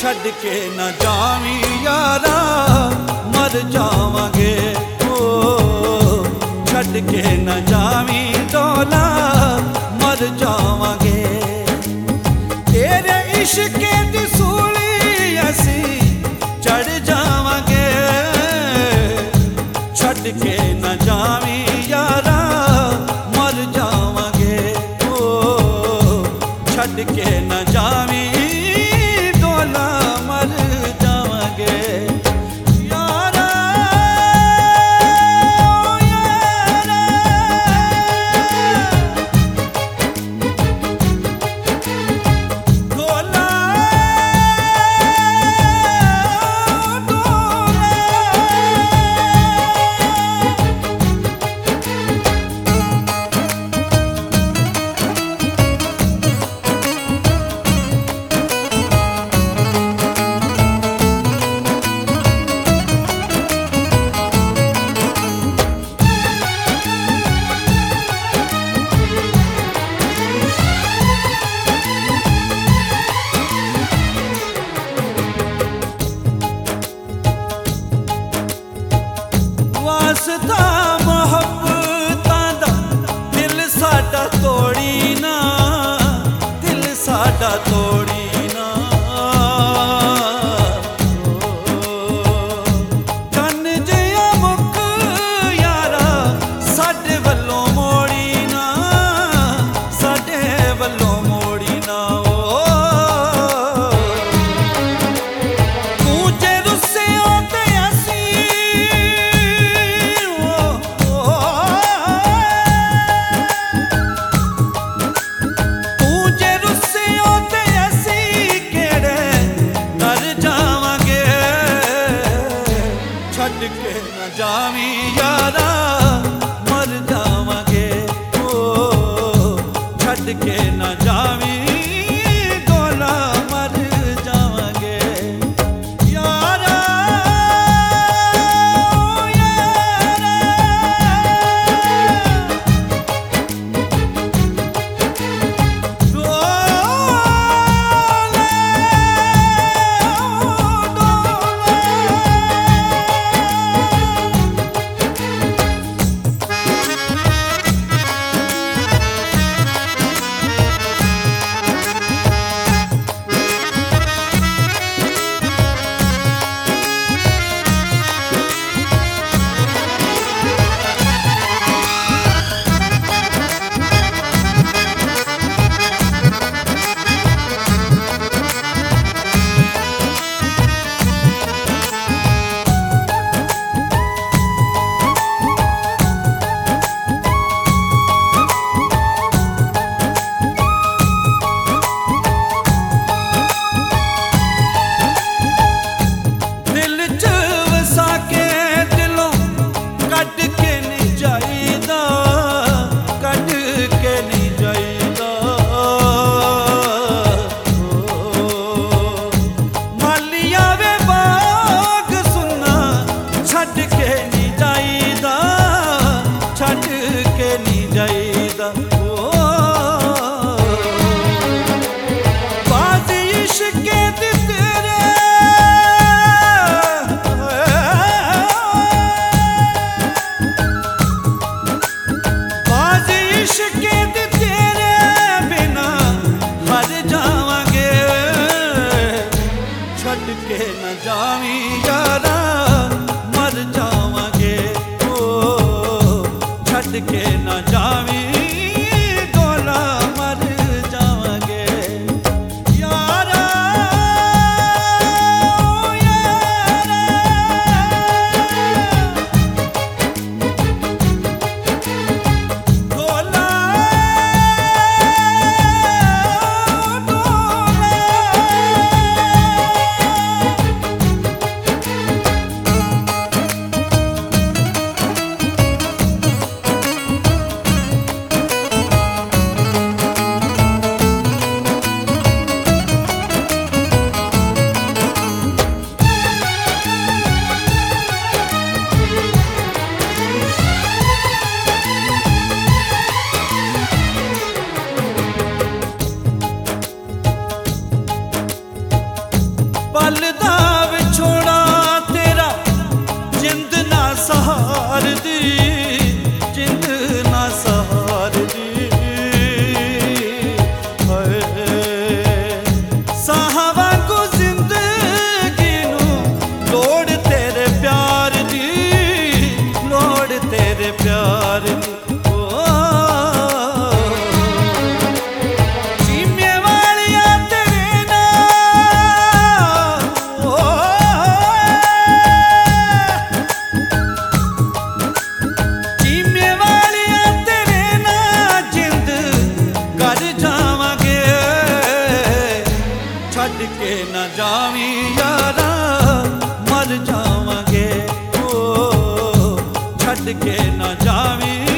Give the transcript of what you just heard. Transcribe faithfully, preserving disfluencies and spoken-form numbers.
छड़ के न जावी यारा मर जावांगे। ओ छड़ के न जावी डोला मर जावांगे। तेरे इश्क दी सूली असी चढ़ जावांगे। छड़ के न जावी यारा मर जावांगे। ओ छड़ के न जावी डोला मर जावांगे। यारा यारा डोला वास्ता मोहब्बतां दा दिल साडा तोड़ी ना, दिल साडा तोड़ी ना। चन जिया मुक यारा साडे वल्लों मोड़ी ना, साडे वल्लों मोड़ी ना। तू जे रुस्से ते असी छड़ के न जावी यारा मर जावांगे। ओ छड़ के न जावी डोला मर जावांगे। यारा यारा डोला के न जावी यारा मर जावांगे। ओ छड़ के न जावी डोला मर जावांगे। यारा यारा डोला डोला पल दा विछोड़ा तेरा जिंद ना सहार दी, जिंद ना सहार दी। साह वांगू जिंदगी नू लोड़ तेरे प्यार दी, लोड़ तेरे प्यार दी। छड़ के न जावी यारा मर जावांगे, ओ छड़ के न जावी।